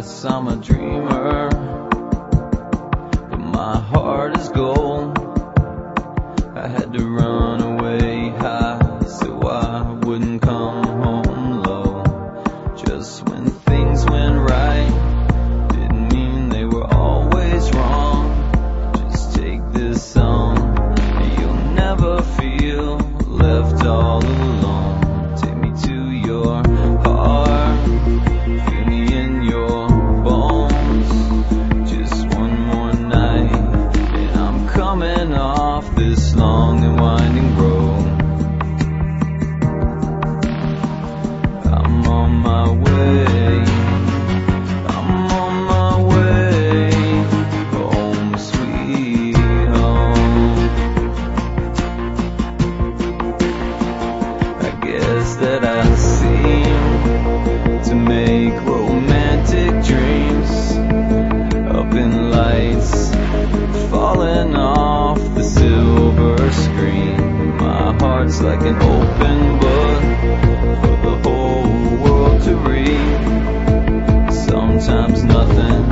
guess I'm a dreamer, but my heart is gold. I had to run away high so I wouldn't come home low. Just when things went right didn't mean they were always wrong. Just take this song and you'll never feel left all alone. Take me to your heart, feel me in your bones. Just one more night and I'm coming off this long and winding road. I'm on my way, I'm on my way home, sweet home. I guess that I seem to make romantic dreams up in lights falling off the silver screen. My heart's like an open book for the whole world to read. Sometimes nothing